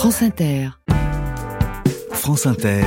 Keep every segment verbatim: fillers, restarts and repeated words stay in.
France Inter. France Inter.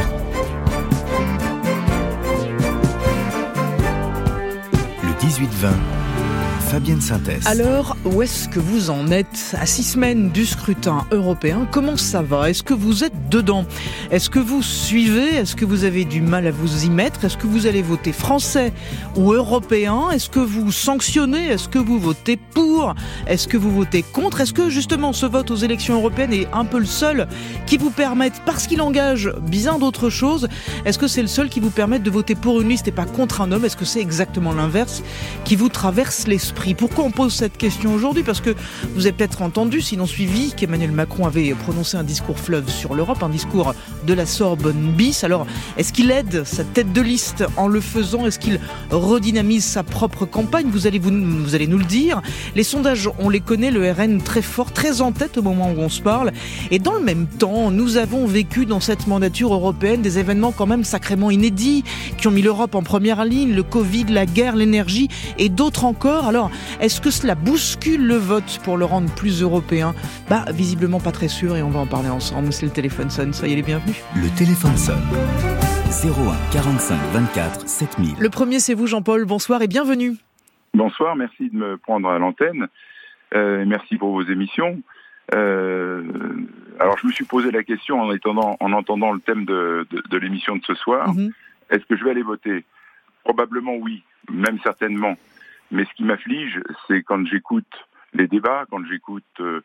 Le dix-huit vingt. Fabienne Synthèse. Alors, où est-ce que vous en êtes à six semaines du scrutin européen? Comment ça va? Est-ce que vous êtes dedans? Est-ce que vous suivez? Est-ce que vous avez du mal à vous y mettre? Est-ce que vous allez voter français ou européen? Est-ce que vous sanctionnez? Est-ce que vous votez pour? Est-ce que vous votez contre? Est-ce que justement ce vote aux élections européennes est un peu le seul qui vous permette, parce qu'il engage bien d'autres choses, est-ce que c'est le seul qui vous permette de voter pour une liste et pas contre un homme? Est-ce que c'est exactement l'inverse qui vous traverse l'esprit? Pourquoi on pose cette question aujourd'hui? Parce que vous avez peut-être entendu, sinon suivi, qu'Emmanuel Macron avait prononcé un discours fleuve sur l'Europe, un discours de la Sorbonne bis. Alors, est-ce qu'il aide sa tête de liste en le faisant? Est-ce qu'il redynamise sa propre campagne? Vous allez, vous, vous allez nous le dire. Les sondages, on les connaît, le R N très fort, très en tête au moment où on se parle. Et dans le même temps, nous avons vécu dans cette mandature européenne des événements quand même sacrément inédits, qui ont mis l'Europe en première ligne, le Covid, la guerre, l'énergie et d'autres encore. Alors, est-ce que cela bouscule le vote pour le rendre plus européen? Bah, visiblement pas très sûr, et on va en parler ensemble. C'est le téléphone sonne, soyez les bienvenus. Le téléphone sonne. zéro un quarante-cinq vingt-quatre sept mille. Le premier, c'est vous, Jean-Paul. Bonsoir et bienvenue. Bonsoir, merci de me prendre à l'antenne. Euh, merci pour vos émissions. Euh, alors, je me suis posé la question en, étendant, en entendant le thème de, de, de l'émission de ce soir. Mm-hmm. Est-ce que je vais aller voter? Probablement oui, même certainement. Mais ce qui m'afflige, c'est quand j'écoute les débats, quand j'écoute euh,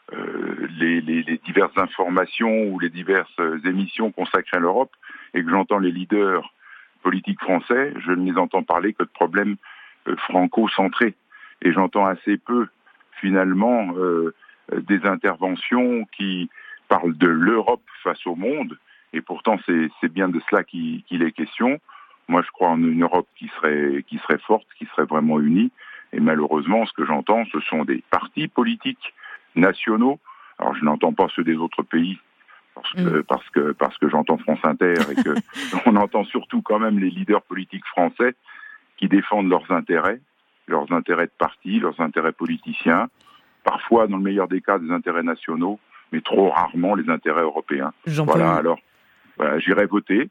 les, les, les diverses informations ou les diverses émissions consacrées à l'Europe, et que j'entends les leaders politiques français, je ne les entends parler que de problèmes euh, franco-centrés. Et j'entends assez peu, finalement, euh, des interventions qui parlent de l'Europe face au monde. Et pourtant, c'est, c'est bien de cela qu'il, qu'il est question. Moi, je crois en une Europe qui serait, qui serait forte, qui serait vraiment unie. Et malheureusement, ce que j'entends, ce sont des partis politiques nationaux. Alors, je n'entends pas ceux des autres pays, parce que, mmh. parce que, parce que j'entends France Inter et que on entend surtout quand même les leaders politiques français qui défendent leurs intérêts, leurs intérêts de parti, leurs intérêts politiciens. Parfois, dans le meilleur des cas, des intérêts nationaux, mais trop rarement les intérêts européens. Jean-Paul. Voilà, alors, voilà, j'irai voter.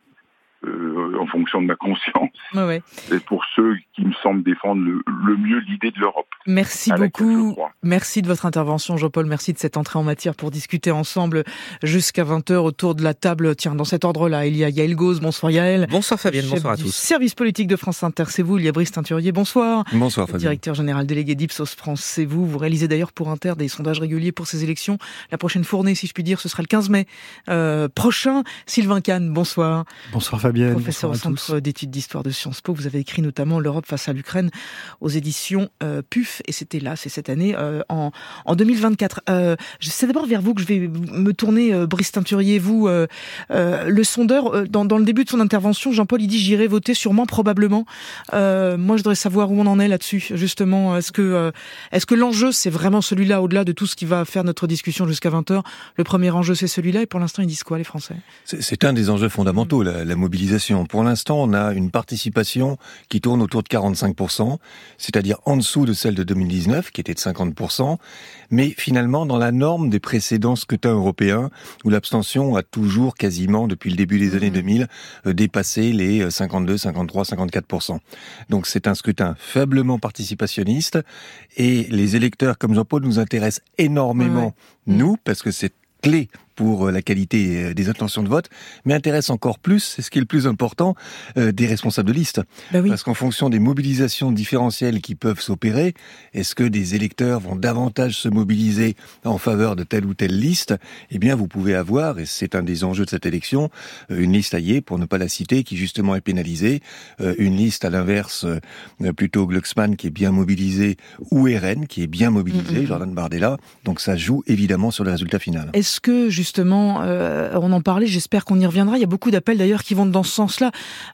Euh, en fonction de ma conscience, ouais, ouais. Et pour ceux qui me semblent défendre le, le mieux l'idée de l'Europe. Merci beaucoup. Merci de votre intervention, Jean-Paul. Merci de cette entrée en matière pour discuter ensemble jusqu'à vingt heures autour de la table. Tiens, dans cet ordre-là, il y a Yaël Gauze. Bonsoir Yaël. Bonsoir Fabienne, bonsoir à tous. Service politique de France Inter, c'est vous. Il y a Brice Teinturier. Bonsoir. Bonsoir Fabienne. Directeur général délégué d'Ipsos France, c'est vous. Vous réalisez d'ailleurs pour Inter des sondages réguliers pour ces élections. La prochaine fournée, si je puis dire, ce sera le quinze mai euh, prochain. Sylvain Kahn, bonsoir. Bonsoir Fabienne. Professeur au Centre d'études d'histoire de Sciences Po, vous avez écrit notamment l'Europe face à l'Ukraine aux éditions euh, P U F, et c'était là, c'est cette année, euh, en, en deux mille vingt-quatre. Euh, c'est d'abord vers vous que je vais me tourner, euh, Brice Teinturier, vous, euh, euh, le sondeur, euh, dans, dans le début de son intervention, Jean-Paul, il dit « j'irai voter sûrement, probablement euh, ». Moi, je voudrais savoir où on en est là-dessus, justement. Est-ce que, euh, est-ce que l'enjeu, c'est vraiment celui-là, au-delà de tout ce qui va faire notre discussion jusqu'à vingt heures? Le premier enjeu, c'est celui-là, et pour l'instant, ils disent quoi, les Français? C'est, c'est un des enjeux fondamentaux, mmh. la, la mobilisation. Pour l'instant, on a une participation qui tourne autour de quarante-cinq pour cent, c'est-à-dire en dessous de celle de deux mille dix-neuf, qui était de cinquante pour cent, mais finalement dans la norme des précédents scrutins européens, où l'abstention a toujours quasiment, depuis le début des années deux mille, euh, dépassé les cinquante-deux, cinquante-trois, cinquante-quatre pour cent. Donc c'est un scrutin faiblement participationniste, et les électeurs, comme Jean-Paul, nous intéressent énormément, ouais. nous, parce que c'est clé pour la qualité des intentions de vote, mais intéresse encore plus, c'est ce qui est le plus important, euh, des responsables de liste. Ben oui. Parce qu'en fonction des mobilisations différentielles qui peuvent s'opérer, est-ce que des électeurs vont davantage se mobiliser en faveur de telle ou telle liste? Eh bien, vous pouvez avoir, et c'est un des enjeux de cette élection, une liste alliée, pour ne pas la citer, qui justement est pénalisée, euh, une liste à l'inverse, euh, plutôt Glucksmann qui est bien mobilisée, ou R N qui est bien mobilisée, mm-hmm. Jordan Bardella. Donc ça joue évidemment sur le résultat final. Est-ce que, justement, euh, on en parlait, j'espère qu'on y reviendra, il y a beaucoup d'appels d'ailleurs qui vont dans ce sens-là.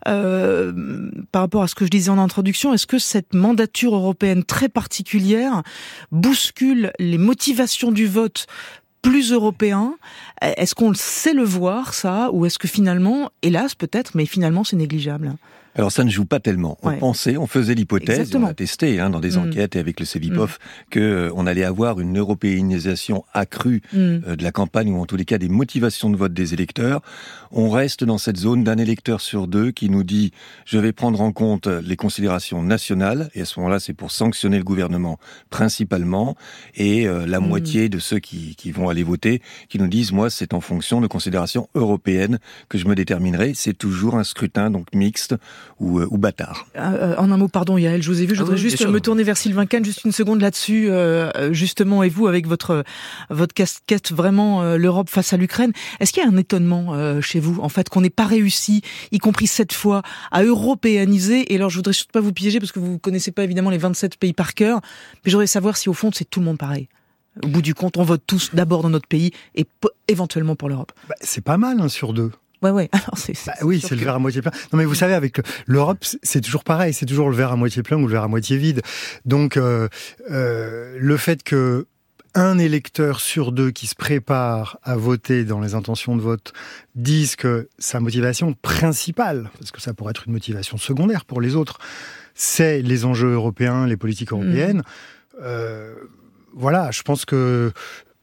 Euh, par rapport à ce que je disais en introduction, est-ce que cette mandature européenne très particulière bouscule les motivations du vote plus européen? Est-ce qu'on sait le voir, ça, ou est-ce que finalement, hélas peut-être, mais finalement c'est négligeable? Alors ça ne joue pas tellement. On ouais. pensait, on faisait l'hypothèse, Exactement. on a testé hein, dans des mmh. enquêtes et avec le Cevipof, mmh. que euh, on allait avoir une européanisation accrue mmh. euh, de la campagne ou en tous les cas des motivations de vote des électeurs. On reste dans cette zone d'un électeur sur deux qui nous dit je vais prendre en compte les considérations nationales et à ce moment-là c'est pour sanctionner le gouvernement principalement et euh, la mmh. moitié de ceux qui, qui vont aller voter qui nous disent moi c'est en fonction de considérations européennes que je me déterminerai. C'est toujours un scrutin donc mixte ou, euh, ou bâtard. Euh, en un mot, pardon Yael, je vous ai vu, je voudrais ah oui, juste me tourner vers Sylvain Kahn, juste une seconde là-dessus, euh, justement, et vous, avec votre votre casquette vraiment euh, l'Europe face à l'Ukraine, est-ce qu'il y a un étonnement euh, chez vous, en fait, qu'on n'ait pas réussi, y compris cette fois, à européaniser, et alors je voudrais surtout pas vous piéger, parce que vous connaissez pas évidemment les vingt-sept pays par cœur, mais je voudrais savoir si au fond c'est tout le monde pareil. Au bout du compte, on vote tous d'abord dans notre pays, et p- éventuellement pour l'Europe. Bah, c'est pas mal, un sur deux. Ouais, ouais. Alors c'est, c'est, bah oui, c'est que... le verre à moitié plein. Non, mais vous savez, avec l'Europe, c'est toujours pareil. C'est toujours le verre à moitié plein ou le verre à moitié vide. Donc, euh, euh, le fait que un électeur sur deux qui se prépare à voter dans les intentions de vote dise que sa motivation principale, parce que ça pourrait être une motivation secondaire pour les autres, c'est les enjeux européens, les politiques européennes. Mmh. Euh, voilà, je pense que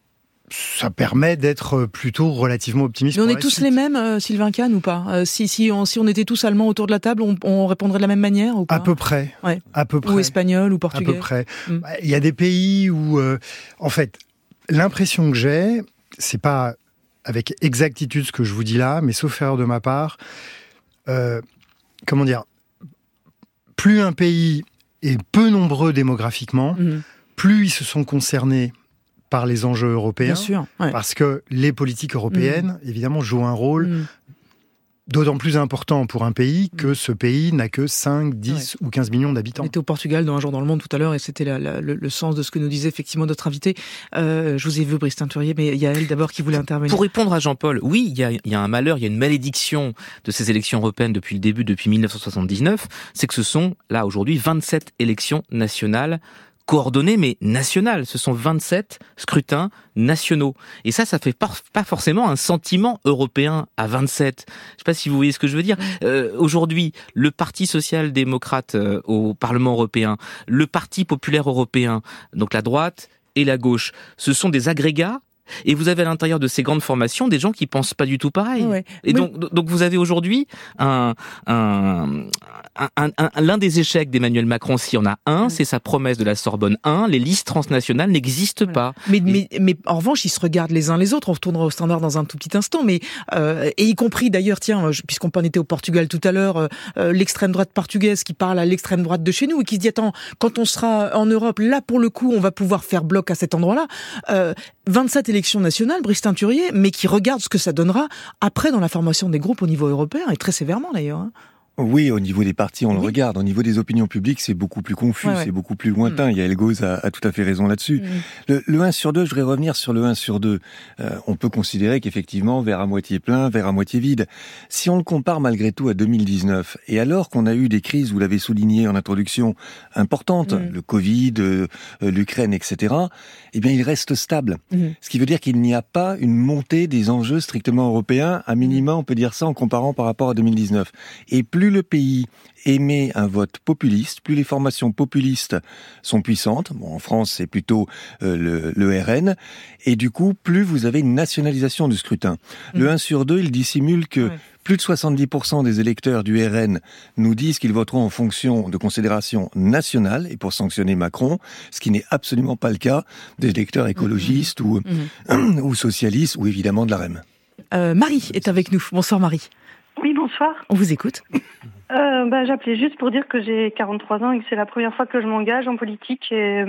ça permet d'être plutôt relativement optimiste. Mais on est tous suite. les mêmes, euh, Sylvain Kahn, ou pas euh, si, si, on, si on était tous allemands autour de la table, on, on répondrait de la même manière ou pas? À peu près. Ouais. À peu près. Ou espagnol ou portugais. À peu près. Mm. Il y a des pays où, euh, en fait, l'impression que j'ai, c'est pas avec exactitude ce que je vous dis là, mais sauf erreur de ma part, euh, comment dire, plus un pays est peu nombreux démographiquement, mm. plus ils se sont concernés par les enjeux européens, bien sûr, ouais. parce que les politiques européennes, mmh. évidemment, jouent un rôle mmh. d'autant plus important pour un pays que ce pays n'a que cinq, dix ouais. ou quinze millions d'habitants. On était au Portugal dans Un jour dans le monde tout à l'heure et c'était la, la, le, le sens de ce que nous disait effectivement notre invité. Euh, je vous ai vu, Brice Teinturier, mais il y a elle d'abord qui voulait intervenir. Pour répondre à Jean-Paul, oui, il y a, il y a un malheur, il y a une malédiction de ces élections européennes depuis le début, depuis dix-neuf cent soixante-dix-neuf, c'est que ce sont, là, aujourd'hui, vingt-sept élections nationales coordonnées, mais nationales. Ce sont vingt-sept scrutins nationaux. Et ça, ça fait pas, pas forcément un sentiment européen à vingt-sept. Je sais pas si vous voyez ce que je veux dire. Euh, aujourd'hui, le Parti social-démocrate euh, au Parlement européen, le Parti populaire européen, donc la droite et la gauche, ce sont des agrégats. Et vous avez à l'intérieur de ces grandes formations des gens qui pensent pas du tout pareil. Ouais. Et donc, oui. donc vous avez aujourd'hui un, un, un, un, un, l'un des échecs d'Emmanuel Macron, s'il y en a un, ouais. c'est sa promesse de la Sorbonne un. Les listes transnationales n'existent voilà. pas. Mais, mais, mais en revanche, ils se regardent les uns les autres. On retournera au standard dans un tout petit instant. Mais euh, et y compris d'ailleurs, tiens, puisqu'on en était au Portugal tout à l'heure, euh, l'extrême droite portugaise qui parle à l'extrême droite de chez nous et qui se dit attends, quand on sera en Europe, là pour le coup, on va pouvoir faire bloc à cet endroit-là. Euh, vingt-sept élections nationales, Brice Teinturier, mais qui regarde ce que ça donnera après dans la formation des groupes au niveau européen, et très sévèrement d'ailleurs. Hein. Oui, au niveau des partis, on oui. le regarde. Au niveau des opinions publiques, c'est beaucoup plus confus, ouais, ouais. c'est beaucoup plus lointain. Mmh. Yael Gauze a, a tout à fait raison là-dessus. Mmh. Le, le un sur deux, je voudrais revenir sur le un sur deux. Euh, on peut considérer qu'effectivement, verre à moitié plein, verre à moitié vide. Si on le compare malgré tout à deux mille dix-neuf, et alors qu'on a eu des crises, vous l'avez souligné en introduction, importantes, mmh. le Covid, euh, l'Ukraine, et cetera, eh bien, il reste stable. Mmh. Ce qui veut dire qu'il n'y a pas une montée des enjeux strictement européens. À minima, on peut dire ça en comparant par rapport à deux mille dix-neuf. Et plus le pays émet un vote populiste, plus les formations populistes sont puissantes. Bon, en France, c'est plutôt euh, le, le R N. Et du coup, plus vous avez une nationalisation du scrutin. Mmh. Le un sur deux, il dissimule que ouais. plus de soixante-dix pour cent des électeurs du R N nous disent qu'ils voteront en fonction de considérations nationales et pour sanctionner Macron, ce qui n'est absolument pas le cas des électeurs écologistes mmh. ou, mmh. ou socialistes ou évidemment de la R E M. Euh, Marie est avec nous. Bonsoir Marie. Oui, bonsoir. On vous écoute. Euh, bah, j'appelais juste pour dire que j'ai quarante-trois ans et que c'est la première fois que je m'engage en politique et,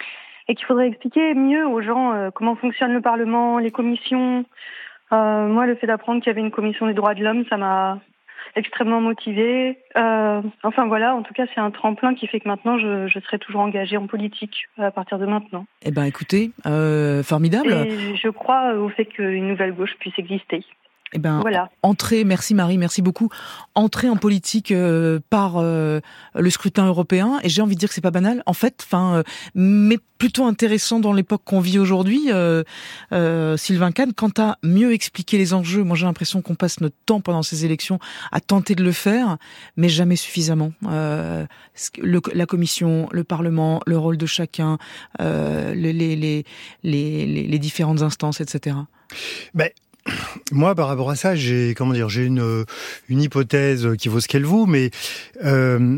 et qu'il faudrait expliquer mieux aux gens euh, comment fonctionne le Parlement, les commissions. Euh, moi, le fait d'apprendre qu'il y avait une commission des droits de l'homme, ça m'a extrêmement motivée. Euh, enfin voilà, en tout cas, c'est un tremplin qui fait que maintenant, je, je serai toujours engagée en politique à partir de maintenant. Eh ben, écoutez, euh, formidable. Et je crois au fait qu'une nouvelle gauche puisse exister. Eh ben, Voilà. entrer, merci Marie, merci beaucoup. Entrer en politique euh, par euh, le scrutin européen, et j'ai envie de dire que c'est pas banal, en fait, enfin, euh, mais plutôt intéressant dans l'époque qu'on vit aujourd'hui. Euh, euh, Sylvain Kahn, quant à mieux expliquer les enjeux, moi j'ai l'impression qu'on passe notre temps pendant ces élections à tenter de le faire, mais jamais suffisamment. Euh, le, la Commission, le Parlement, le rôle de chacun, euh, les, les, les, les, les différentes instances, et cetera. Ben, moi, par rapport à ça, j'ai comment dire, j'ai une une hypothèse qui vaut ce qu'elle vaut, mais euh,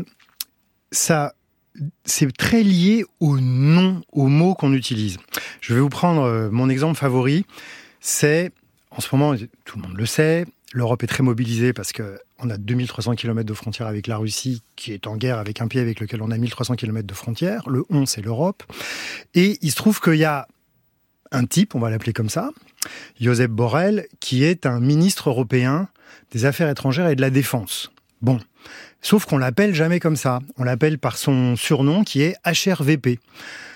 ça, c'est très lié au nom, aux mots qu'on utilise. Je vais vous prendre mon exemple favori. C'est, en ce moment, tout le monde le sait, l'Europe est très mobilisée parce que on a deux mille trois cents kilomètres de frontières avec la Russie, qui est en guerre avec un pays avec lequel on a mille trois cents kilomètres de frontières. Le on, c'est l'Europe. Et il se trouve qu'il y a un type, on va l'appeler comme ça, Josep Borrell, qui est un ministre européen des Affaires étrangères et de la Défense. Bon, sauf qu'on l'appelle jamais comme ça. On l'appelle par son surnom qui est H R V P.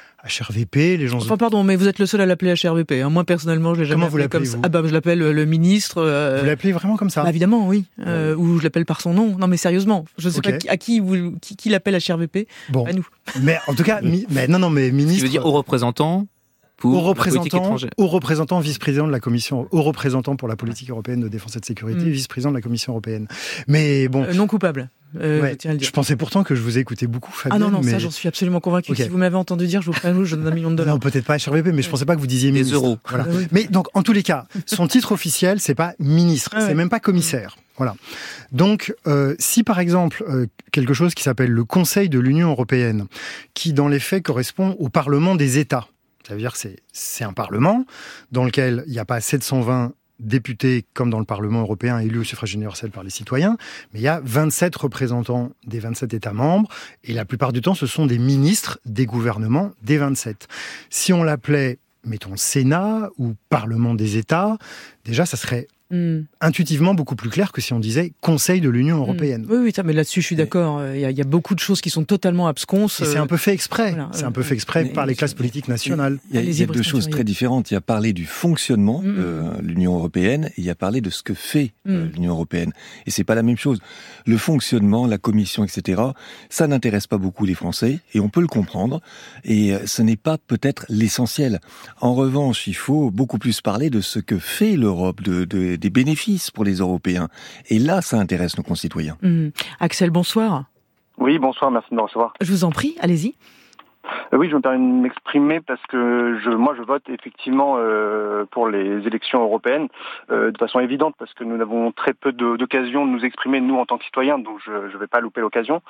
H R V P, les gens... Enfin, pardon, mais vous êtes le seul à l'appeler H R V P. Hein. Moi, personnellement, je l'ai jamais Comment appelé comme ça. Ah bah, je l'appelle le ministre... Euh... Vous l'appelez vraiment comme ça? Bah, évidemment, oui. Euh, ouais. Ou je l'appelle par son nom. Non, mais sérieusement, je sais okay. pas qui, à qui, vous, qui, qui l'appelle H R V P. Bon, à nous. Mais en tout cas, mi... mais non, non, mais ministre... Ce qui veut dire aux représentants pour Au représentant, au représentant vice-président de la Commission, au représentant pour la politique européenne de défense et de sécurité, mmh. vice-président de la Commission européenne. Mais bon. Euh, non coupable. Euh, ouais, je, tiens à le dire. Je pensais pourtant que je vous écoutais beaucoup, Fabienne. Ah non, non, mais... ça, j'en suis absolument convaincu. Okay. Si vous m'avez entendu dire, je vous ferai un je donne un million de dollars. Non, peut-être pas H R V P, mais je pensais pas que vous disiez des ministre. euros. Voilà. Ah, oui. Mais donc, en tous les cas, son titre officiel, c'est pas ministre, ah, c'est ouais. même pas commissaire. Voilà. Donc, euh, si par exemple, euh, quelque chose qui s'appelle le Conseil de l'Union européenne, qui dans les faits correspond au Parlement des États, ça veut dire que c'est, c'est un Parlement dans lequel il n'y a pas sept cent vingt députés comme dans le Parlement européen élus au suffrage universel par les citoyens, mais il y a vingt-sept représentants des vingt-sept États membres, et la plupart du temps, ce sont des ministres des gouvernements des vingt-sept. Si on l'appelait, mettons, Sénat ou Parlement des États, déjà, ça serait Mmh. intuitivement beaucoup plus clair que si on disait Conseil de l'Union européenne. Mmh. Oui, oui, ça, mais là-dessus, je suis d'accord. Il y, a, il y a beaucoup de choses qui sont totalement absconses. Et c'est un peu fait exprès. Voilà. C'est un peu fait exprès mais, par les classes politiques nationales. Il y a, il y a deux choses très différentes. Il y a parlé du fonctionnement mmh. de l'Union européenne et il y a parlé de ce que fait mmh. euh, l'Union européenne. Et c'est pas la même chose. Le fonctionnement, la Commission, et cetera, ça n'intéresse pas beaucoup les Français et on peut le comprendre. Et ce n'est pas peut-être l'essentiel. En revanche, il faut beaucoup plus parler de ce que fait l'Europe, de, de des bénéfices pour les Européens. Et là, ça intéresse nos concitoyens. Mmh. Axel, bonsoir. Oui, bonsoir, merci de me recevoir. Je vous en prie, allez-y. Euh, oui, je me permets de m'exprimer parce que je, moi, je vote effectivement euh, pour les élections européennes euh, de façon évidente parce que nous avons très peu de, d'occasions de nous exprimer, nous, en tant que citoyens, donc je ne vais pas louper l'occasion.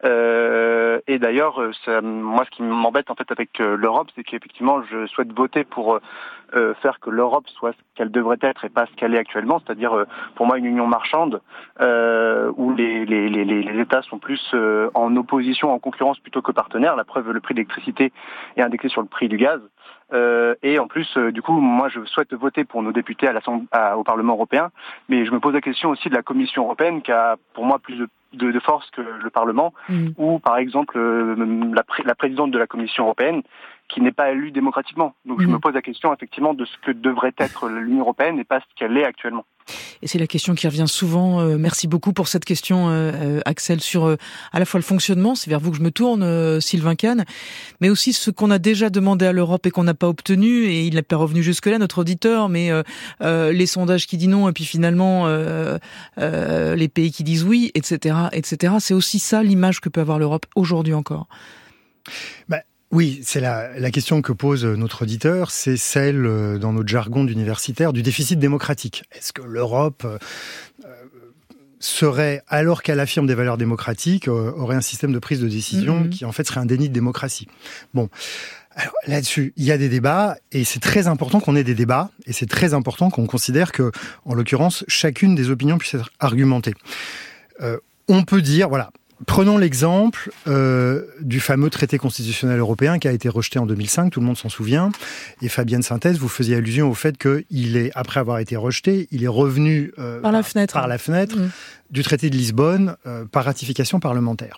Euh, et d'ailleurs, ça, moi, ce qui m'embête en fait avec euh, l'Europe, c'est qu'effectivement, je souhaite voter pour euh, faire que l'Europe soit ce qu'elle devrait être et pas ce qu'elle est actuellement, c'est-à-dire euh, pour moi une union marchande euh, où les, les, les, les États sont plus euh, en opposition, en concurrence plutôt que partenaires. La preuve, le prix de l'électricité est indexé sur le prix du gaz. Euh, et en plus, euh, du coup, moi, je souhaite voter pour nos députés à l'Assemblée, à, au Parlement européen, mais je me pose la question aussi de la Commission européenne, qui a, pour moi, plus de, de, de force que le Parlement, mmh. ou, par exemple, euh, la, pré- la présidente de la Commission européenne, qui n'est pas élue démocratiquement. Donc, mmh. je me pose la question, effectivement, de ce que devrait être l'Union européenne et pas ce qu'elle est actuellement. Et c'est la question qui revient souvent. Euh, merci beaucoup pour cette question, euh, Axel, sur euh, à la fois le fonctionnement, c'est vers vous que je me tourne, euh, Sylvain Kahn, mais aussi ce qu'on a déjà demandé à l'Europe et qu'on n'a pas obtenu, et il n'est pas revenu jusque-là, notre auditeur, mais euh, euh, les sondages qui disent non, et puis finalement euh, euh, les pays qui disent oui, et cetera, et cetera. C'est aussi ça l'image que peut avoir l'Europe aujourd'hui encore. Bah. Oui, c'est la, la question que pose notre auditeur, c'est celle, dans notre jargon d'universitaire, du déficit démocratique. Est-ce que l'Europe euh, serait, alors qu'elle affirme des valeurs démocratiques, euh, aurait un système de prise de décision mmh. qui en fait serait un déni de démocratie? Bon, alors là-dessus, il y a des débats, et c'est très important qu'on ait des débats, et c'est très important qu'on considère que, en l'occurrence, chacune des opinions puisse être argumentée. Euh, on peut dire, voilà... Prenons l'exemple euh, du fameux traité constitutionnel européen qui a été rejeté en deux mille cinq, tout le monde s'en souvient. Et Fabienne Synthèse, vous faisiez allusion au fait qu'il est, après avoir été rejeté, il est revenu euh, par la fenêtre, par la fenêtre mmh. du traité de Lisbonne euh, par ratification parlementaire.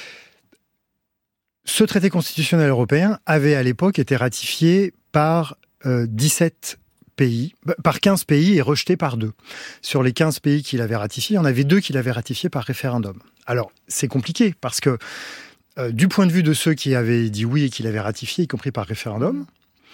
Ce traité constitutionnel européen avait à l'époque été ratifié par euh, dix-sept pays, par quinze pays et rejeté par deux. Sur les quinze pays qu'il avait ratifiés, il y en avait deux qu'il avait ratifiés par référendum. Alors, c'est compliqué parce que euh, du point de vue de ceux qui avaient dit oui et qui l'avaient ratifié, y compris par référendum,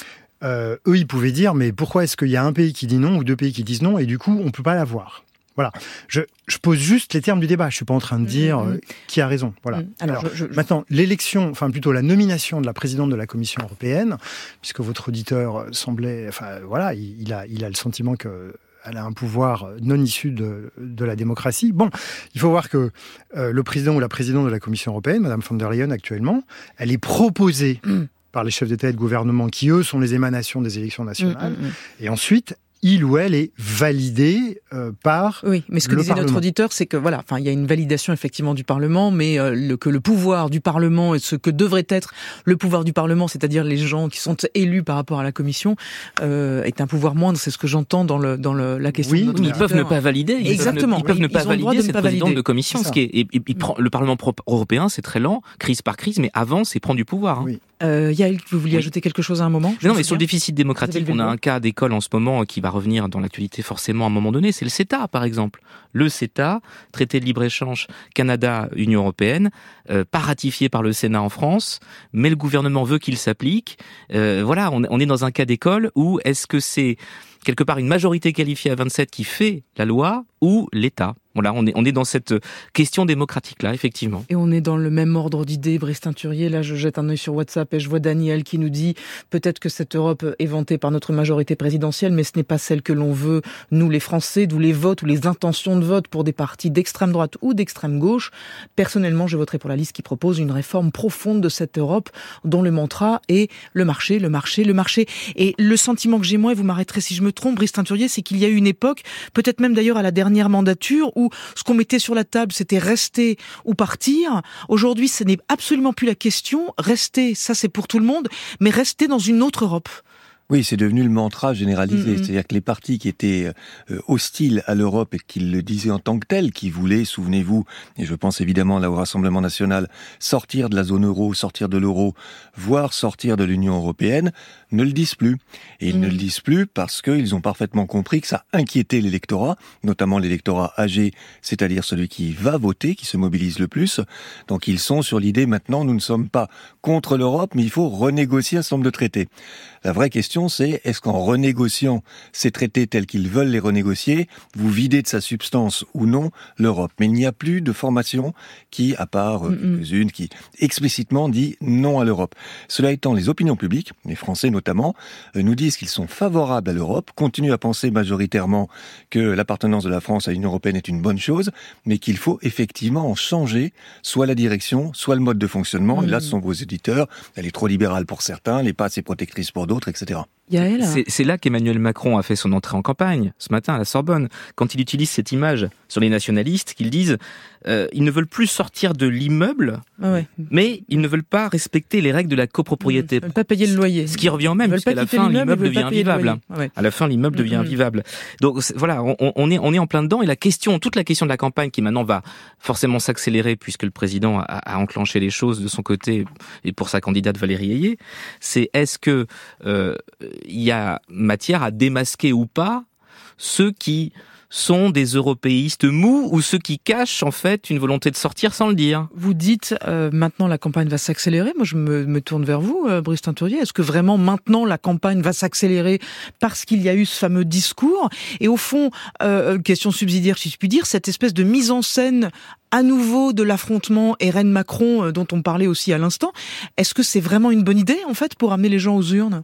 euh, eux, ils pouvaient dire mais pourquoi est-ce qu'il y a un pays qui dit non ou deux pays qui disent non et du coup, on ne peut pas l'avoir. Voilà. Je, je pose juste les termes du débat. Je suis pas en train de dire mmh. euh, qui a raison. Voilà. Mmh. Alors, Alors je, je... maintenant, l'élection, enfin plutôt la nomination de la présidente de la Commission européenne, puisque votre auditeur semblait, enfin voilà, il, il a, il a le sentiment que elle a un pouvoir non issu de, de la démocratie. Bon, il faut voir que euh, le président ou la présidente de la Commission européenne, Madame von der Leyen actuellement, elle est proposée mmh. par les chefs d'État et de gouvernement qui, eux, sont les émanations des élections nationales. Mmh, mmh. Et ensuite, il ou elle est validé euh, par oui, mais ce que le disait Parlement. Notre auditeur, c'est que voilà, enfin, il y a une validation effectivement du Parlement, mais euh, le, que le pouvoir du Parlement et ce que devrait être le pouvoir du Parlement, c'est-à-dire les gens qui sont élus par rapport à la Commission, euh, est un pouvoir moindre. C'est ce que j'entends dans le dans le, la question. Oui, de notre mais ils auditeur. peuvent ne pas valider. Ils Exactement. Peuvent ne, ils peuvent ils ne pas valider cette pas présidente valider. de commission. Ce qui est, et, et, et prend, le Parlement européen, c'est très lent, crise par crise, mais avance et prend du pouvoir. Hein. Oui. Euh, Yael, vous vouliez oui. ajouter quelque chose à un moment? Non, mais sur le déficit démocratique, on a un cas d'école en ce moment qui va revenir dans l'actualité forcément à un moment donné, c'est le CETA par exemple. Le CETA, traité de libre-échange Canada-Union européenne, euh, pas ratifié par le Sénat en France, mais le gouvernement veut qu'il s'applique. Euh, voilà, on, on est dans un cas d'école où est-ce que c'est quelque part une majorité qualifiée à vingt-sept qui fait la loi ou l'État? Voilà, on est, on est dans cette question démocratique-là, effectivement. Et on est dans le même ordre d'idées, Brice Teinturier. Là, je jette un œil sur WhatsApp et je vois Daniel qui nous dit peut-être que cette Europe est vantée par notre majorité présidentielle, mais ce n'est pas celle que l'on veut, nous les Français, d'où les votes ou les intentions de vote pour des partis d'extrême droite ou d'extrême gauche. Personnellement, je voterai pour la liste qui propose une réforme profonde de cette Europe dont le mantra est le marché, le marché, le marché. Et le sentiment que j'ai moi, et vous m'arrêterez si je me trompe, Brice Teinturier, c'est qu'il y a eu une époque, peut-être même d'ailleurs à la dernière mandature, où ce qu'on mettait sur la table, c'était rester ou partir. Aujourd'hui, ce n'est absolument plus la question. Rester, ça c'est pour tout le monde, mais rester dans une autre Europe. Oui, c'est devenu le mantra généralisé. Mm-hmm. C'est-à-dire que les partis qui étaient euh, hostiles à l'Europe et qui le disaient en tant que tel, qui voulaient, souvenez-vous, et je pense évidemment là au Rassemblement national, sortir de la zone euro, sortir de l'euro, voire sortir de l'Union européenne, ne le disent plus. Et ils mm. ne le disent plus parce qu'ils ont parfaitement compris que ça inquiétait l'électorat, notamment l'électorat âgé, c'est-à-dire celui qui va voter, qui se mobilise le plus. Donc ils sont sur l'idée maintenant, nous ne sommes pas contre l'Europe, mais il faut renégocier un certain nombre de traités. La vraie question, c'est est-ce qu'en renégociant ces traités tels qu'ils veulent les renégocier, vous videz de sa substance ou non l'Europe? Mais il n'y a plus de formation qui, à part euh, mm-hmm. quelques-unes, qui explicitement dit non à l'Europe. Cela étant, les opinions publiques, les Français notamment, euh, nous disent qu'ils sont favorables à l'Europe, continuent à penser majoritairement que l'appartenance de la France à l'Union européenne est une bonne chose, mais qu'il faut effectivement en changer soit la direction, soit le mode de fonctionnement. Mm-hmm. Et là, ce sont vos éditeurs. Elle est trop libérale pour certains, elle n'est pas assez protectrice pour d'autres, et cetera. C'est, c'est là qu'Emmanuel Macron a fait son entrée en campagne, ce matin à la Sorbonne, quand il utilise cette image sur les nationalistes, qu'ils disent euh, ils ne veulent plus sortir de l'immeuble, ah ouais. mais ils ne veulent pas respecter les règles de la copropriété. Ils ne veulent pas payer le loyer. Ce qui revient au même, parce qu'à la fin, l'immeuble devient invivable. Ouais. À la fin, l'immeuble devient mmh. invivable. Donc voilà, on, on, est, on est en plein dedans, et la question, toute la question de la campagne, qui maintenant va forcément s'accélérer, puisque le président a, a enclenché les choses de son côté, et pour sa candidate Valérie Ayé, c'est est-ce que euh, il y a matière à démasquer ou pas ceux qui sont des européistes mous ou ceux qui cachent en fait une volonté de sortir sans le dire. Vous dites euh, maintenant la campagne va s'accélérer. Moi je me, me tourne vers vous, euh, Brice Teinturier. Est-ce que vraiment maintenant la campagne va s'accélérer parce qu'il y a eu ce fameux discours? Et au fond, euh, question subsidiaire si je puis dire, cette espèce de mise en scène à nouveau de l'affrontement R N-Macron euh, dont on parlait aussi à l'instant, est-ce que c'est vraiment une bonne idée en fait pour amener les gens aux urnes?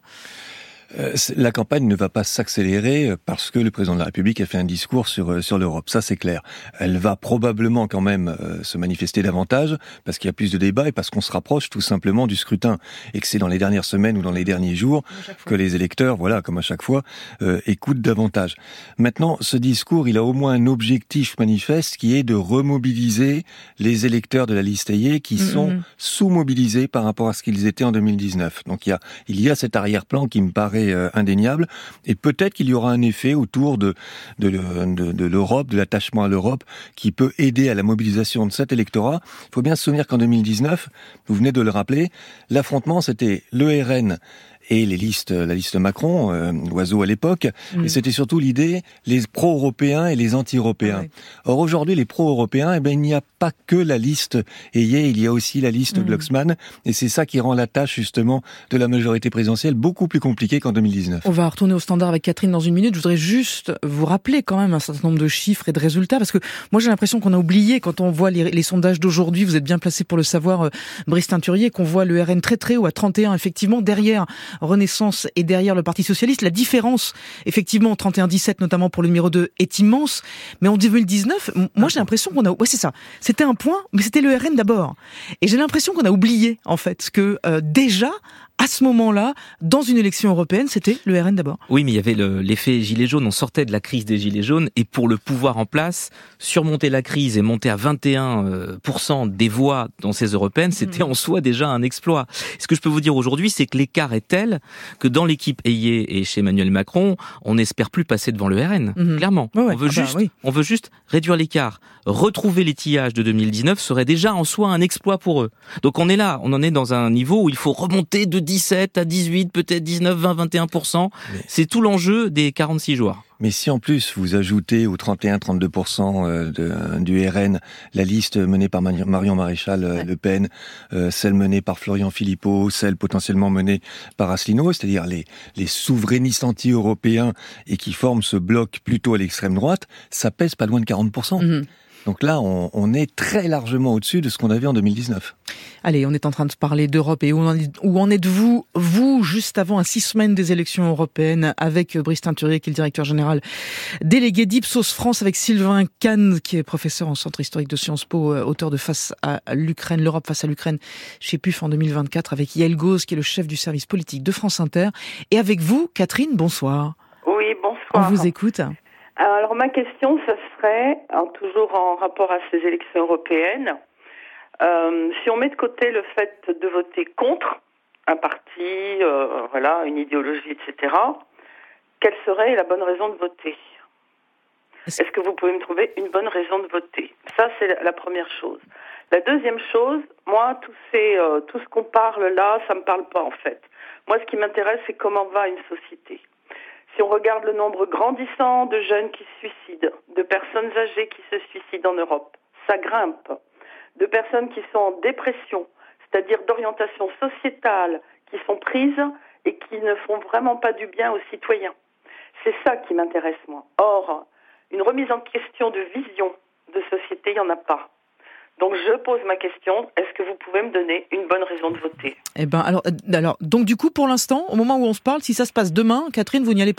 La campagne ne va pas s'accélérer parce que le président de la République a fait un discours sur sur l'Europe, ça c'est clair. Elle va probablement quand même se manifester davantage parce qu'il y a plus de débats et parce qu'on se rapproche tout simplement du scrutin et que c'est dans les dernières semaines ou dans les derniers jours que les électeurs, voilà, comme à chaque fois, euh, écoutent davantage. Maintenant, ce discours, il a au moins un objectif manifeste qui est de remobiliser les électeurs de la liste Ayé qui mm-hmm. sont sous-mobilisés par rapport à ce qu'ils étaient en deux mille dix-neuf. Donc il y a il y a cet arrière-plan qui me paraît indéniable, et peut-être qu'il y aura un effet autour de, de, de, de l'Europe, de l'attachement à l'Europe, qui peut aider à la mobilisation de cet électorat. Il faut bien se souvenir qu'en deux mille dix-neuf, vous venez de le rappeler, l'affrontement c'était le R N et les listes, la liste Macron, euh, Loiseau à l'époque, mmh. et c'était surtout l'idée les pro-européens et les anti-européens. Ah ouais. Or aujourd'hui, les pro-européens, eh ben il n'y a pas que la liste Hayet, il y a aussi la liste mmh. Glucksmann, et c'est ça qui rend la tâche justement de la majorité présidentielle beaucoup plus compliquée qu'en deux mille dix-neuf. On va retourner au standard avec Catherine dans une minute. Je voudrais juste vous rappeler quand même un certain nombre de chiffres et de résultats, parce que moi j'ai l'impression qu'on a oublié quand on voit les, les sondages d'aujourd'hui. Vous êtes bien placé pour le savoir, euh, Brice Teinturier, qu'on voit le R N très très haut à trente et un, effectivement derrière Renaissance et derrière le Parti socialiste. La différence, effectivement, trente et un dix-sept notamment pour le numéro deux, est immense. Mais en deux mille dix-neuf, moi j'ai l'impression qu'on a, ouais c'est ça, c'était un point, mais c'était le R N d'abord. Et j'ai l'impression qu'on a oublié en fait que euh, déjà à ce moment-là, dans une élection européenne, c'était le R N d'abord. Oui, mais il y avait le, l'effet gilet jaune. On sortait de la crise des gilets jaunes, et pour le pouvoir en place, surmonter la crise et monter à vingt et un pour cent des voix dans ces européennes, c'était mmh. en soi déjà un exploit. Ce que je peux vous dire aujourd'hui, c'est que l'écart est tel que dans l'équipe Hayet et chez Emmanuel Macron, on n'espère plus passer devant le R N. Mmh. Clairement, ouais, ouais. on veut ah juste, bah, oui. on veut juste réduire l'écart. Retrouver l'étillage de deux mille dix-neuf serait déjà en soi un exploit pour eux. Donc on est là, on en est dans un niveau où il faut remonter de dix-sept à dix-huit, peut-être dix-neuf, vingt, vingt et un pour cent. Mais... c'est tout l'enjeu des quarante-six jours. Mais si en plus vous ajoutez aux trente et un à trente-deux pour cent de, du R N la liste menée par Marion Maréchal ouais. Le Pen, euh, celle menée par Florian Philippot, celle potentiellement menée par Asselineau, c'est-à-dire les, les souverainistes anti-européens et qui forment ce bloc plutôt à l'extrême droite, ça pèse pas loin de quarante pour cent. Mm-hmm. Donc là, on, on est très largement au-dessus de ce qu'on avait en deux mille dix-neuf. Allez, on est en train de parler d'Europe et où en, où en êtes-vous, vous, juste avant, à six semaines des élections européennes, avec Brice Teinturier, qui est le directeur général délégué d'Ipsos France, avec Sylvain Kahn, qui est professeur en centre historique de Sciences Po, auteur de Face à l'Ukraine, l'Europe face à l'Ukraine, chez P U F en deux mille vingt-quatre, avec Yael Gauze, qui est le chef du service politique de France Inter. Et avec vous, Catherine, bonsoir. Oui, bonsoir. On vous écoute. Alors ma question, ce serait, hein, toujours en rapport à ces élections européennes, euh, si on met de côté le fait de voter contre un parti, euh, voilà, une idéologie, et cetera, quelle serait la bonne raison de voter ? Est-ce que vous pouvez me trouver une bonne raison de voter ? Ça, c'est la première chose. La deuxième chose, moi, tout, ces, euh, tout ce qu'on parle là, ça me parle pas en fait. Moi, ce qui m'intéresse, c'est comment va une société. Si on regarde le nombre grandissant de jeunes qui se suicident, de personnes âgées qui se suicident en Europe, ça grimpe. De personnes qui sont en dépression, c'est-à-dire d'orientation sociétale, qui sont prises et qui ne font vraiment pas du bien aux citoyens. C'est ça qui m'intéresse, moi. Or, une remise en question de vision de société, il n'y en a pas. Donc je pose ma question, est-ce que vous pouvez me donner une bonne raison de voter ? Eh ben alors, alors donc du coup pour l'instant, au moment où on se parle, si ça se passe demain, Catherine, vous n'y allez pas ?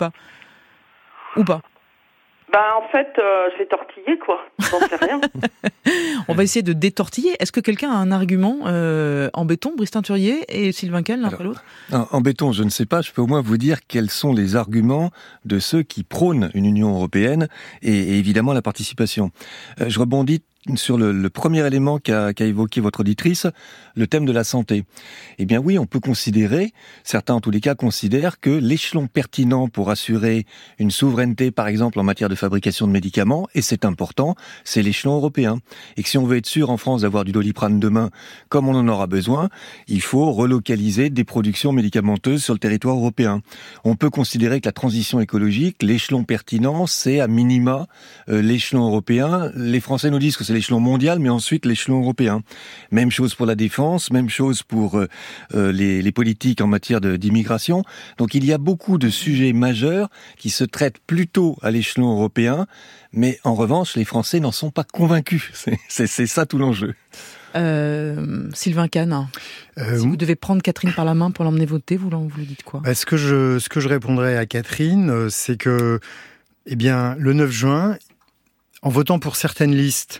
Ou pas ? Ben en fait, euh, je vais tortiller quoi, j'en sais rien. On va essayer de détortiller. Est-ce que quelqu'un a un argument euh, en béton, Brice Teinturier et Sylvain Kahn, l'un après l'autre ? En, en béton, je ne sais pas, je peux au moins vous dire quels sont les arguments de ceux qui prônent une Union européenne et, et évidemment la participation. Euh, je rebondis sur le, le premier élément qu'a, qu'a évoqué votre auditrice, le thème de la santé. Eh bien oui, on peut considérer, certains en tous les cas considèrent que l'échelon pertinent pour assurer une souveraineté, par exemple en matière de fabrication de médicaments, et c'est important, c'est l'échelon européen. Et que si on veut être sûr en France d'avoir du Doliprane demain, comme on en aura besoin, il faut relocaliser des productions médicamenteuses sur le territoire européen. On peut considérer que la transition écologique, l'échelon pertinent, c'est à minima euh, l'échelon européen. Les Français nous disent que c'est l'échelon mondial, mais ensuite l'échelon européen. Même chose pour la défense, même chose pour euh, les, les politiques en matière de, d'immigration. Donc il y a beaucoup de sujets majeurs qui se traitent plutôt à l'échelon européen, mais en revanche, les Français n'en sont pas convaincus. C'est, c'est, c'est ça tout l'enjeu. Euh, Sylvain Kahn, euh, si vous devez prendre Catherine par la main pour l'emmener voter, vous, vous lui dites quoi ? Bah, ce que je, ce que je répondrais à Catherine, c'est que, eh bien, le neuf juin, en votant pour certaines listes,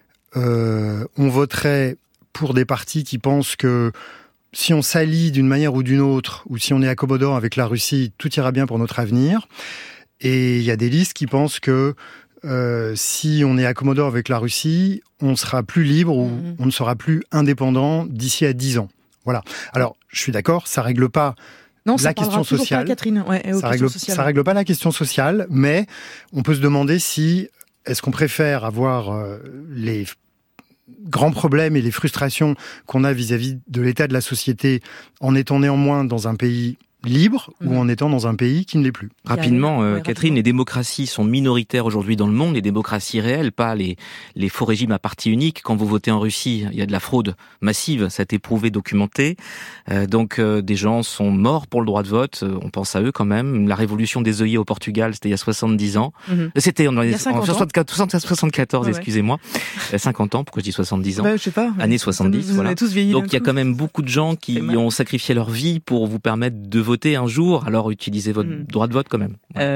euh, on voterait pour des partis qui pensent que si on s'allie d'une manière ou d'une autre, ou si on est accommodant avec la Russie, tout ira bien pour notre avenir. Et il y a des listes qui pensent que euh, si on est accommodant avec la Russie, on sera plus libre ou mmh. on ne sera plus indépendant d'ici à dix ans. Voilà. Alors, je suis d'accord, ça règle pas non, la question sociale. Pas Catherine. Ouais, ça règle, ça règle pas la question sociale, mais on peut se demander si est-ce qu'on préfère avoir euh, les grands problèmes et les frustrations qu'on a vis-à-vis de l'état de la société en étant néanmoins dans un pays libre Mmh. ou en étant dans un pays qui ne l'est plus. Rapidement, euh, Ouais, Catherine, rapidement. les démocraties sont minoritaires aujourd'hui dans le monde, les démocraties réelles, pas les, les faux régimes à parti unique. Quand vous votez en Russie, il y a de la fraude massive, ça a été prouvé, documenté. Euh, donc euh, des gens sont morts pour le droit de vote, euh, on pense à eux quand même. La révolution des œillets au Portugal, c'était il y a soixante-dix ans. Mmh. C'était en, Il y a en cinquante ans. soixante-quatorze, soixante-quatorze, Ouais, ouais. excusez-moi. Euh, cinquante ans, pourquoi je dis soixante-dix ans? Bah, je sais pas. Années soixante-dix, Vous voilà. avez tous vieilli. Donc d'un il y a coup. quand même beaucoup de gens qui C'est mal. ont sacrifié leur vie pour vous permettre de voter un jour. Alors utilisez votre Mm. droit de vote quand même.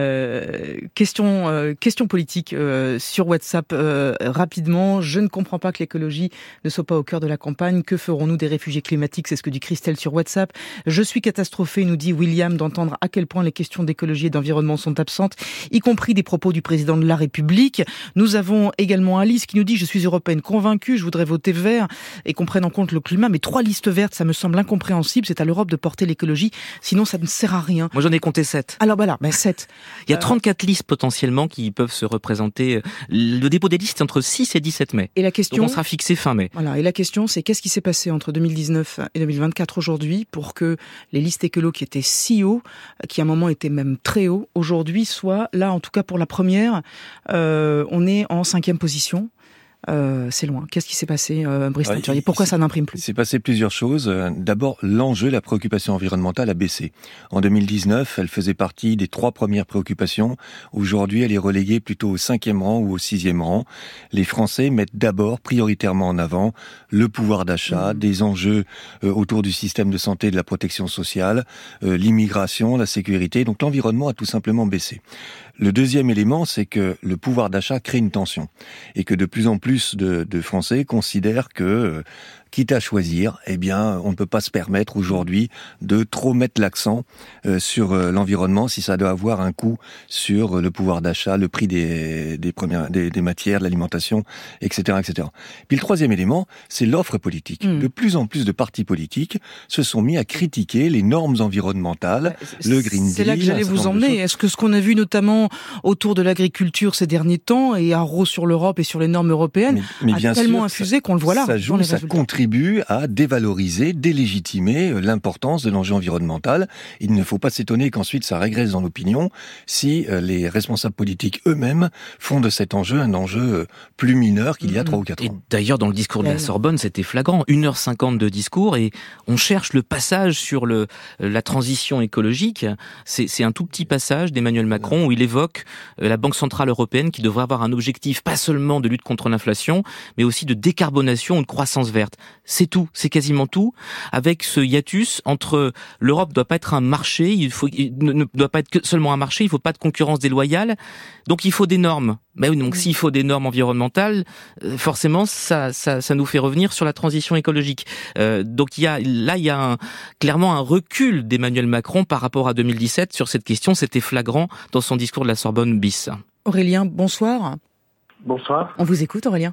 Euh, question, euh, question politique euh, sur WhatsApp euh, rapidement. Je ne comprends pas que l'écologie ne soit pas au cœur de la campagne. Que ferons-nous des réfugiés climatiques? C'est ce que dit Christelle sur WhatsApp. Je suis catastrophée, nous dit William, d'entendre à quel point les questions d'écologie et d'environnement sont absentes, y compris des propos du président de la République. Nous avons également Alice qui nous dit « Je suis européenne convaincue, je voudrais voter vert et qu'on prenne en compte le climat, mais trois listes vertes, ça me semble incompréhensible. C'est à l'Europe de porter l'écologie, sinon ça ne sert à rien. » Moi j'en ai compté sept. Alors voilà, ben sept. Il y a Euh, trente-quatre listes potentiellement qui peuvent se représenter. Le dépôt des listes est entre six et dix-sept mai. Et la Donc question, on sera fixé fin mai. voilà, et la question, c'est qu'est-ce qui s'est passé entre deux mille dix-neuf et deux mille vingt-quatre aujourd'hui pour que les listes écolo qui étaient si haut, qui à un moment étaient même très haut, aujourd'hui soient là, en tout cas pour la première, euh, on est en cinquième position. Euh, c'est loin. Qu'est-ce qui s'est passé, euh, Brice Ouais, Teinturier? Pourquoi ça n'imprime plus? Il s'est passé plusieurs choses. D'abord, l'enjeu, la préoccupation environnementale a baissé. En deux mille dix-neuf, elle faisait partie des trois premières préoccupations. Aujourd'hui, elle est reléguée plutôt au cinquième rang ou au sixième rang. Les Français mettent d'abord, prioritairement en avant, le pouvoir d'achat, mmh. des enjeux euh, autour du système de santé et de la protection sociale, euh, l'immigration, la sécurité. Donc l'environnement a tout simplement baissé. Le deuxième élément, c'est que le pouvoir d'achat crée une tension et que de plus en plus de, de Français considèrent que, euh, quitte à choisir, eh bien, on ne peut pas se permettre aujourd'hui de trop mettre l'accent euh, sur euh, l'environnement si ça doit avoir un coût sur euh, le pouvoir d'achat, le prix des, des premières, des, des matières, de l'alimentation, et cetera, et cetera. Puis le troisième élément, c'est l'offre politique. Mmh. De plus en plus de partis politiques se sont mis à critiquer les normes environnementales, ouais, le Green Deal. C'est là que j'allais vous emmener. Est-ce que ce qu'on a vu notamment autour de l'agriculture ces derniers temps et à Rho sur l'Europe et sur les normes européennes mais, mais bien a tellement sûr, infusé ça, qu'on le voit là. Ça joue, ça contribue à dévaloriser, délégitimer l'importance de l'enjeu environnemental. Il ne faut pas s'étonner qu'ensuite ça régresse dans l'opinion si les responsables politiques eux-mêmes font de cet enjeu un enjeu plus mineur qu'il y a trois ou quatre ans. Et d'ailleurs, dans le discours de la Sorbonne, c'était flagrant. une heure cinquante de discours et on cherche le passage sur le, la transition écologique. C'est, c'est un tout petit passage d'Emmanuel Macron où il évoque la Banque Centrale Européenne qui devrait avoir un objectif pas seulement de lutte contre l'inflation, mais aussi de décarbonation ou de croissance verte. C'est tout, c'est quasiment tout, avec ce hiatus entre l'Europe doit pas être un marché, il faut, il ne doit pas être que seulement un marché, il faut pas de concurrence déloyale, donc il faut des normes. Mais oui, donc s'il faut des normes environnementales, forcément ça, ça, ça nous fait revenir sur la transition écologique. Euh, donc il y a là il y a un, clairement un recul d'Emmanuel Macron par rapport à deux mille dix-sept sur cette question, c'était flagrant dans son discours de la Sorbonne bis. Aurélien, bonsoir. Bonsoir. On vous écoute, Aurélien.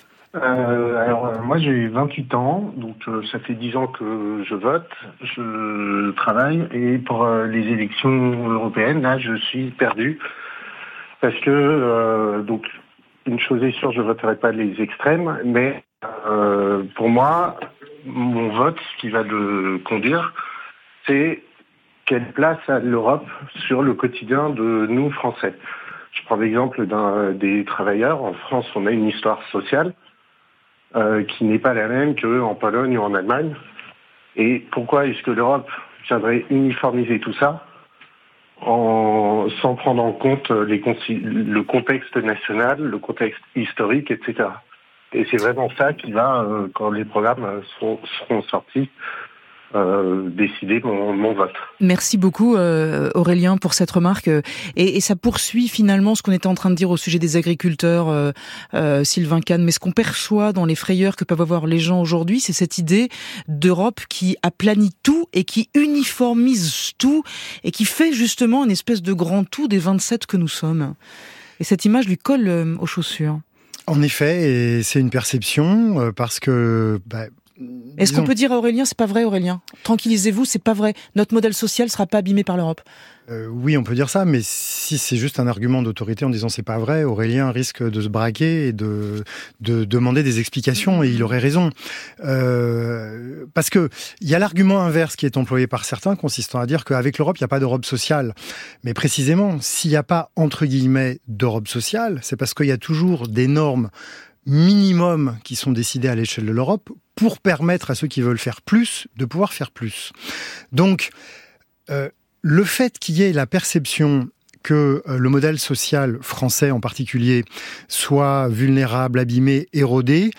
Euh, alors euh, moi j'ai vingt-huit ans, donc euh, ça fait dix ans que je vote, je travaille et pour euh, les élections européennes, là je suis perdu parce que euh, donc une chose est sûre, je voterai pas les extrêmes, mais euh, pour moi mon vote, ce qui va le conduire, c'est quelle place a l'Europe sur le quotidien de nous Français. Je prends l'exemple d'un des travailleurs. En France, on a une histoire sociale. Euh, qui n'est pas la même qu'en Pologne ou en Allemagne. Et pourquoi est-ce que l'Europe viendrait uniformiser tout ça en, sans prendre en compte les, le contexte national, le contexte historique, et cetera. Et c'est vraiment ça qui va, euh, quand les programmes seront, seront sortis, Euh, décider mon, mon vote. Merci beaucoup euh, Aurélien pour cette remarque et, et ça poursuit finalement ce qu'on était en train de dire au sujet des agriculteurs, euh, euh, Sylvain Kahn, mais ce qu'on perçoit dans les frayeurs que peuvent avoir les gens aujourd'hui, c'est cette idée d'Europe qui aplanit tout et qui uniformise tout et qui fait justement une espèce de grand tout des vingt-sept que nous sommes. Et cette image lui colle euh, aux chaussures. En effet, et c'est une perception euh, parce que... Bah, Est-ce qu'on peut dire à Aurélien, c'est pas vrai Aurélien ? Tranquillisez-vous, c'est pas vrai. Notre modèle social sera pas abîmé par l'Europe. Euh, oui, on peut dire ça, mais si c'est juste un argument d'autorité en disant c'est pas vrai, Aurélien risque de se braquer et de, de demander des explications, et il aurait raison. Euh, parce que il y a l'argument inverse qui est employé par certains, consistant à dire qu'avec l'Europe, il n'y a pas d'Europe sociale. Mais précisément, s'il n'y a pas, entre guillemets, d'Europe sociale, c'est parce qu'il y a toujours des normes minimum qui sont décidées à l'échelle de l'Europe pour permettre à ceux qui veulent faire plus de pouvoir faire plus. Donc, euh, le fait qu'il y ait la perception que euh, le modèle social français en particulier soit vulnérable, abîmé, érodé,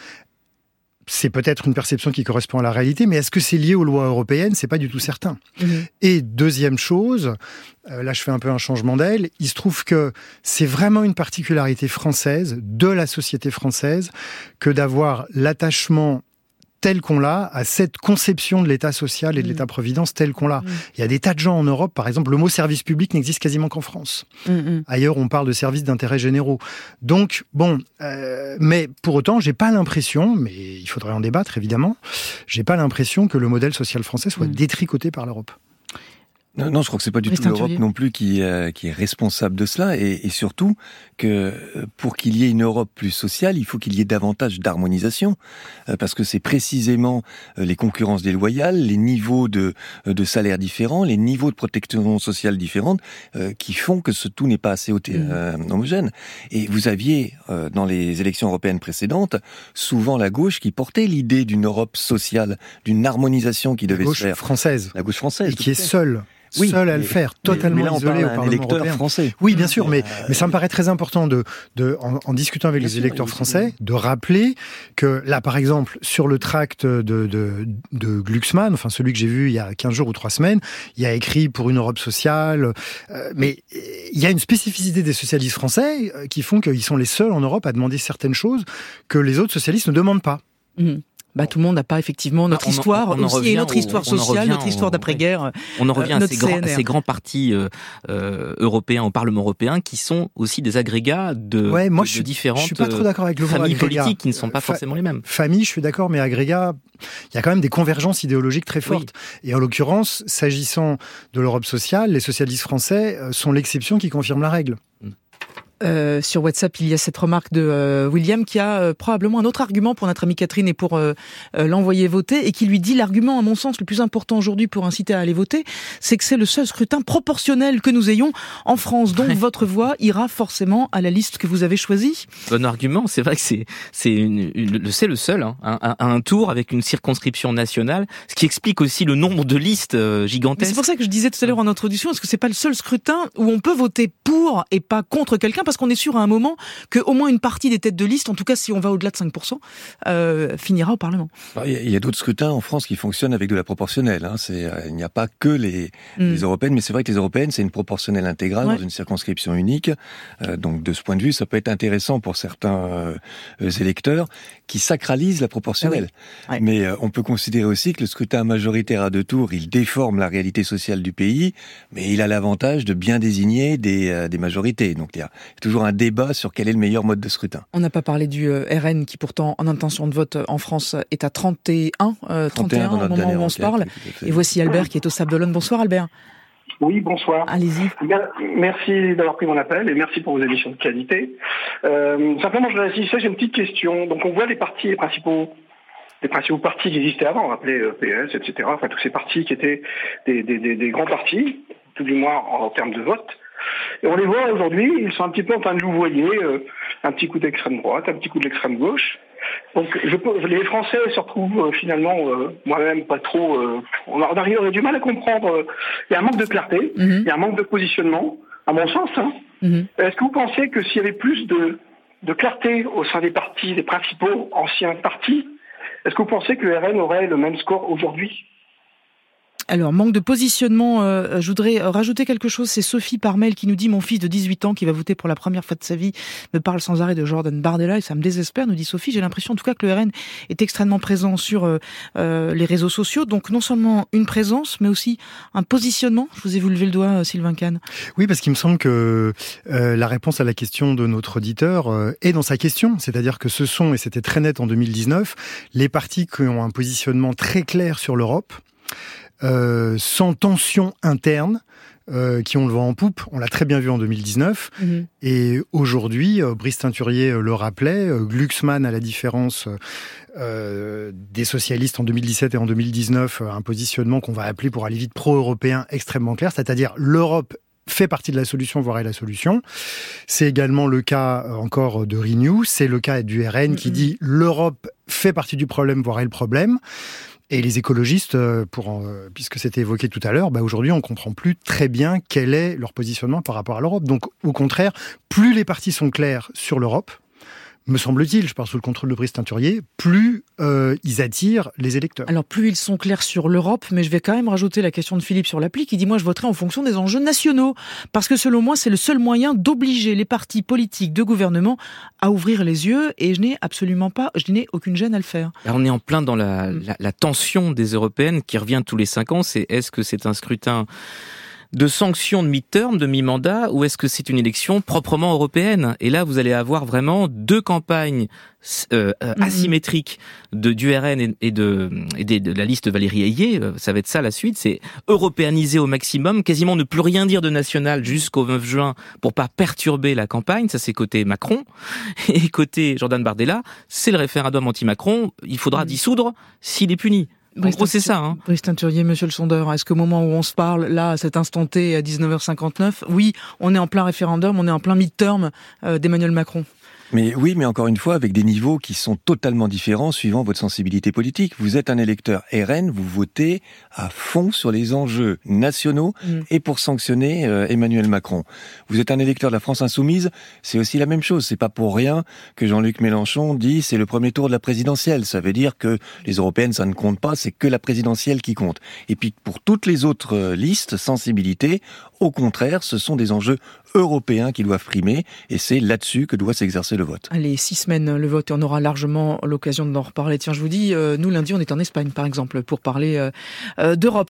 c'est peut-être une perception qui correspond à la réalité, mais est-ce que c'est lié aux lois européennes ? C'est pas du tout certain. Mmh. Et deuxième chose, euh, là je fais un peu un changement d'aile, il se trouve que c'est vraiment une particularité française, de la société française, que d'avoir l'attachement tel qu'on l'a, à cette conception de l'État social et de mmh. l'État-providence tel qu'on l'a. Mmh. Il y a des tas de gens en Europe, par exemple, le mot service public n'existe quasiment qu'en France. Mmh. Ailleurs, on parle de services d'intérêt généraux. Donc, bon, euh, mais pour autant, j'ai pas l'impression, mais il faudrait en débattre évidemment, j'ai pas l'impression que le modèle social français soit mmh. détricoté par l'Europe. Non, non, je crois que c'est pas du tout l'Europe non plus qui, euh, qui est responsable de cela, et, et surtout que pour qu'il y ait une Europe plus sociale, il faut qu'il y ait davantage d'harmonisation, euh, parce que c'est précisément euh, les concurrences déloyales, les niveaux de, de salaires différents, les niveaux de protection sociale différentes, euh, qui font que ce tout n'est pas assez euh, homogène. Et vous aviez, euh, dans les élections européennes précédentes, souvent la gauche qui portait l'idée d'une Europe sociale, d'une harmonisation qui devait se faire. La gauche française. La gauche française. Et qui est seule. Oui, seul à le faire, totalement mais là, on isolé parle au Parlement électeur européen. Français. Oui, bien sûr, mais, mais ça me paraît très important de, de en, en discutant avec bien les sûr, électeurs français, de rappeler que là, par exemple, sur le tract de, de, de Glucksmann, enfin celui que j'ai vu il y a quinze jours ou trois semaines, il y a écrit pour une Europe sociale, euh, mais il y a une spécificité des socialistes français euh, qui font qu'ils sont les seuls en Europe à demander certaines choses que les autres socialistes ne demandent pas. Mmh. Bah, tout le monde n'a pas effectivement notre on en, histoire on en aussi, et notre au, histoire sociale, notre histoire d'après-guerre. On en revient euh, à, ces grands, à ces grands partis euh, euh, européens au Parlement européen qui sont aussi des agrégats de, ouais, moi, de, je, de différentes je suis pas trop d'accord avec le familles agrégat. politiques qui ne sont pas Fa- forcément les mêmes. Famille, je suis d'accord, mais agrégats, il y a quand même des convergences idéologiques très fortes. Oui. Et en l'occurrence, s'agissant de l'Europe sociale, les socialistes français sont l'exception qui confirme la règle. Euh, sur WhatsApp, il y a cette remarque de euh, William qui a euh, probablement un autre argument pour notre amie Catherine et pour euh, euh, l'envoyer voter, et qui lui dit l'argument, à mon sens, le plus important aujourd'hui pour inciter à aller voter, c'est que c'est le seul scrutin proportionnel que nous ayons en France. Donc votre voix ira forcément à la liste que vous avez choisie. Bon argument, c'est vrai que c'est c'est une, une, c'est le seul hein, à, à un tour avec une circonscription nationale, ce qui explique aussi le nombre de listes euh, gigantesques. Mais c'est pour ça que je disais tout à l'heure en introduction, est-ce que c'est pas le seul scrutin où on peut voter pour et pas contre quelqu'un, parce qu'on est sûr à un moment qu'au moins une partie des têtes de liste, en tout cas si on va au-delà de cinq pour cent, euh, finira au Parlement. Il y a, il y a d'autres scrutins en France qui fonctionnent avec de la proportionnelle. Hein. C'est, euh, il n'y a pas que les, mm. les européennes, mais c'est vrai que les européennes, c'est une proportionnelle intégrale ouais. dans une circonscription unique. Euh, donc de ce point de vue, ça peut être intéressant pour certains euh, électeurs qui sacralisent la proportionnelle. Ah oui. ouais. Mais euh, on peut considérer aussi que le scrutin majoritaire à deux tours, il déforme la réalité sociale du pays, mais il a l'avantage de bien désigner des, euh, des majorités. Donc il y a toujours un débat sur quel est le meilleur mode de scrutin. On n'a pas parlé du euh, R N qui pourtant en intention de vote en France est à trente et un, euh, trente et un au moment où on se parle. Et voici Albert qui est au Sable d'Olonne. Bonsoir Albert. Oui, bonsoir. Allez-y. Merci d'avoir pris mon appel et merci pour vos émissions de qualité. Euh, simplement, je réagissais, j'ai une petite question. Donc on voit les partis, les principaux, les principaux partis qui existaient avant, on appelait euh, P S, et cetera. Enfin tous ces partis qui étaient des, des, des, des grands partis, tout du moins en, en termes de vote. Et on les voit aujourd'hui, ils sont un petit peu en train de louvoyer, euh, un petit coup d'extrême droite, un petit coup de l'extrême gauche. Donc je, les Français se retrouvent euh, finalement, euh, moi-même pas trop, euh, on, a, on, arrive, on a du mal à comprendre, euh, il y a un manque de clarté, il mm-hmm. y a un manque de positionnement, à mon sens. Hein. Mm-hmm. Est-ce que vous pensez que s'il y avait plus de, de clarté au sein des partis, des principaux anciens partis, est-ce que vous pensez que le R N aurait le même score aujourd'hui ? Alors, manque de positionnement, euh, je voudrais rajouter quelque chose. C'est Sophie par mail qui nous dit « Mon fils de dix-huit ans qui va voter pour la première fois de sa vie me parle sans arrêt de Jordan Bardella et ça me désespère », nous dit Sophie. J'ai l'impression en tout cas que le R N est extrêmement présent sur euh, euh, les réseaux sociaux. Donc non seulement une présence, mais aussi un positionnement. Je vous ai vu lever le doigt, Sylvain Kahn. Oui, parce qu'il me semble que euh, la réponse à la question de notre auditeur euh, est dans sa question. C'est-à-dire que ce sont, et c'était très net en deux mille dix-neuf, les partis qui ont un positionnement très clair sur l'Europe, Euh, sans tension interne, euh, qui ont le vent en poupe. On l'a très bien vu en deux mille dix-neuf. Mmh. Et aujourd'hui, euh, Brice Teinturier euh, le rappelait, euh, Glucksmann, à la différence euh, des socialistes en deux mille dix-sept et en deux mille dix-neuf, euh, un positionnement qu'on va appeler pour aller vite pro-européen extrêmement clair, c'est-à-dire l'Europe fait partie de la solution, voire est la solution. C'est également le cas euh, encore de Renew, c'est le cas du R N mmh. qui dit l'Europe fait partie du problème, voire est le problème. Et les écologistes, pour, puisque c'était évoqué tout à l'heure, bah aujourd'hui on comprend plus très bien quel est leur positionnement par rapport à l'Europe. Donc au contraire, plus les partis sont clairs sur l'Europe, me semble-t-il, je parle sous le contrôle de Brice Teinturier, plus euh, ils attirent les électeurs. Alors plus ils sont clairs sur l'Europe, mais je vais quand même rajouter la question de Philippe sur l'appli qui dit « Moi je voterai en fonction des enjeux nationaux ». Parce que selon moi, c'est le seul moyen d'obliger les partis politiques de gouvernement à ouvrir les yeux et je n'ai absolument pas, je n'ai aucune gêne à le faire. Alors on est en plein dans la, la, la tension des européennes qui revient tous les cinq ans, c'est est-ce que c'est un scrutin de sanctions de mi-term, de mi-mandat, ou est-ce que c'est une élection proprement européenne ? Et là, vous allez avoir vraiment deux campagnes euh, mm-hmm. asymétriques de, du R N et, de, et de, de la liste Valérie Ayé. Ça va être ça la suite, c'est européaniser au maximum, quasiment ne plus rien dire de national jusqu'au neuf juin pour pas perturber la campagne. Ça, c'est côté Macron. Et côté Jordan Bardella, c'est le référendum anti-Macron. Il faudra mm-hmm. dissoudre s'il est puni. En gros, c'est ça. Hein. Brice Teinturier, monsieur le sondeur, est-ce qu'au moment où on se parle, là, à cet instant T, à dix-neuf heures cinquante-neuf, oui, on est en plein référendum, on est en plein mid-term euh, d'Emmanuel Macron ? Mais oui, mais encore une fois, avec des niveaux qui sont totalement différents suivant votre sensibilité politique. Vous êtes un électeur R N, vous votez à fond sur les enjeux nationaux mmh. et pour sanctionner euh, Emmanuel Macron. Vous êtes un électeur de la France Insoumise, c'est aussi la même chose. C'est pas pour rien que Jean-Luc Mélenchon dit c'est le premier tour de la présidentielle. Ça veut dire que les européennes, ça ne compte pas, c'est que la présidentielle qui compte. Et puis pour toutes les autres euh, listes, sensibilités, au contraire, ce sont des enjeux européens qui doivent primer et c'est là-dessus que doit s'exercer le vote. Allez, six semaines le vote et on aura largement l'occasion d'en reparler. Tiens, je vous dis, euh, nous lundi on est en Espagne par exemple pour parler euh, d'Europe.